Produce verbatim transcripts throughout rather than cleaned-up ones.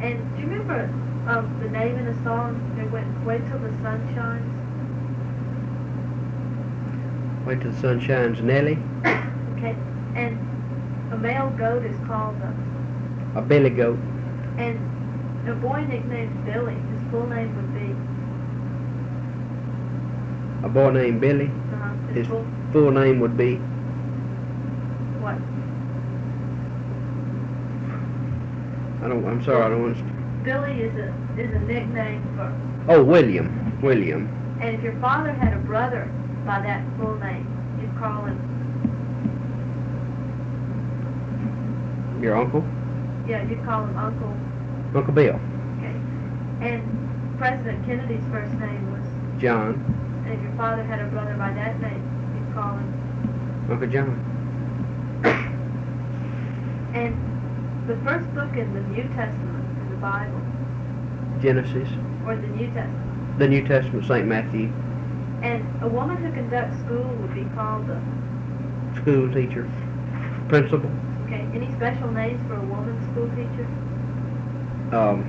And do you remember um, the name in the song? They went, "Wait till the sun shines." Wait till the sun shines, Nelly. Okay. And a male goat is called a, A billy goat. and a boy nicknamed Billy. His full name would be. A boy named Billy. Uh-huh, his, His full full name would be. what? I don't. I'm sorry. I don't understand. Billy is a is a nickname for. Oh, William. William. And if your father had a brother by that full name, you'd call him. Your uncle. Yeah, you'd call him Uncle. Uncle Bill. Okay. And President Kennedy's first name was. John. And if your father had a brother by that name, you'd call him. Uncle John. And the first book in the New Testament, in the Bible, Genesis. or the New Testament, The New Testament, Saint Matthew. and a woman who conducts school would be called a. School teacher. Principal. Okay. Any special names for a woman school teacher? Um.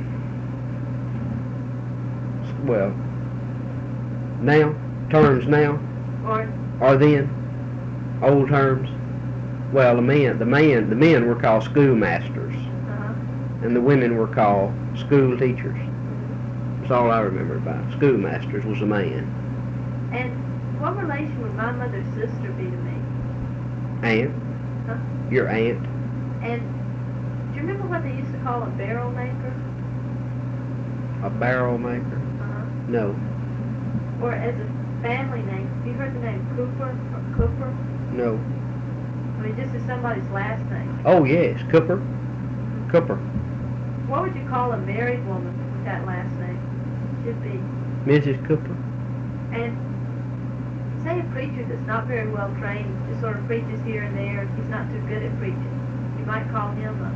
Well. Now. Terms now. Or Or then. Old terms. Well, the men, the men, the men were called schoolmasters, uh-huh. and the women were called school teachers. That's all I remember about it. Schoolmasters was a man. And what relation would my mother's sister be to me? Aunt. Huh? Your aunt. And do you remember what they used to call a barrel maker? A barrel maker. Uh-huh. No. Or as a family name, have you heard the name Cooper or Cooper? No. I mean, just as somebody's last name. Oh yes, Cooper. Cooper. What would you call a married woman with that last name? Should be. Missus Cooper. And say a preacher that's not very well trained, just sort of preaches here and there, he's not too good at preaching. You might call him a.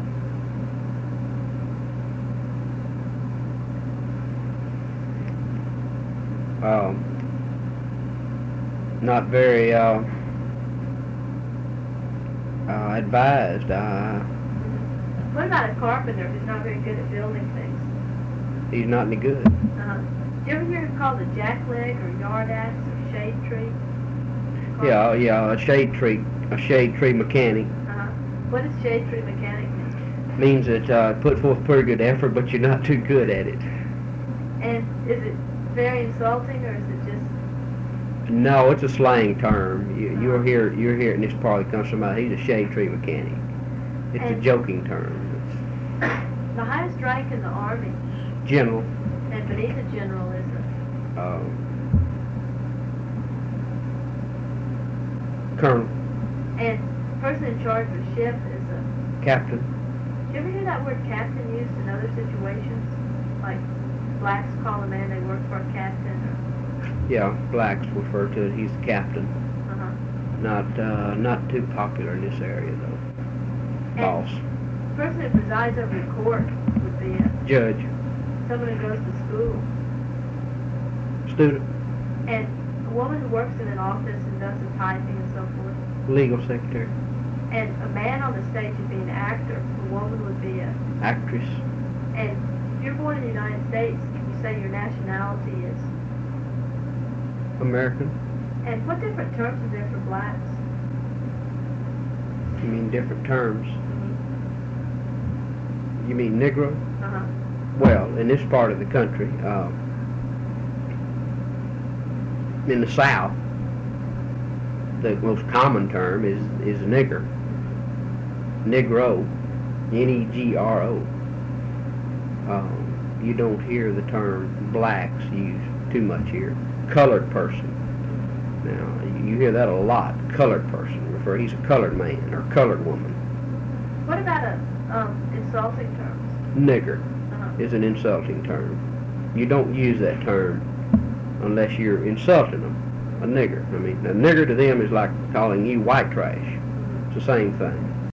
Um. Not very uh, uh, advised. Uh, What about a carpenter who's not very good at building things? he's not any good. Uh-huh. Do you ever hear him called a jackleg or yard axe or shade tree? Yeah, yeah, a shade tree, a shade tree mechanic Uh-huh. What does shade tree mechanic mean? means that uh, put forth pretty good effort, but you're not too good at it. And is it very insulting or is it just... No, it's a slang term. You, you'll hear, you'll hear it, and this probably comes from out. He's a shade tree mechanic. It's a And- joking term. The highest rank in the Army, It's general. and beneath a general is a... Um, colonel, And the person in charge of a ship is a... captain. Do you ever hear that word captain used in other situations? Like blacks call a man they work for a captain or... Yeah, blacks refer to it. He's the captain. Uh-huh. Not, uh, not too popular in this area though. Boss, The person who presides over the court would be a... judge, someone who goes to school. student, And a woman who works in an office and does the typing and so forth. legal secretary, And a man on the stage would be an actor. A woman would be a... actress. And if you're born in the United States, you say your nationality is... American. And what different terms are there for blacks? You mean different terms? You mean Negro? Uh-huh. Well, in this part of the country, uh, in the South, the most common term is is nigger. Negro, N E G R O. Um, you don't hear the term blacks used too much here. Colored person. Now, you hear that a lot. Colored person. Refer, he's a colored man or colored woman. What about a um, insulting terms? Nigger Uh-huh. is an insulting term. You don't use that term unless you're insulting them. A nigger. I mean, a nigger to them is like calling you white trash. It's the same thing.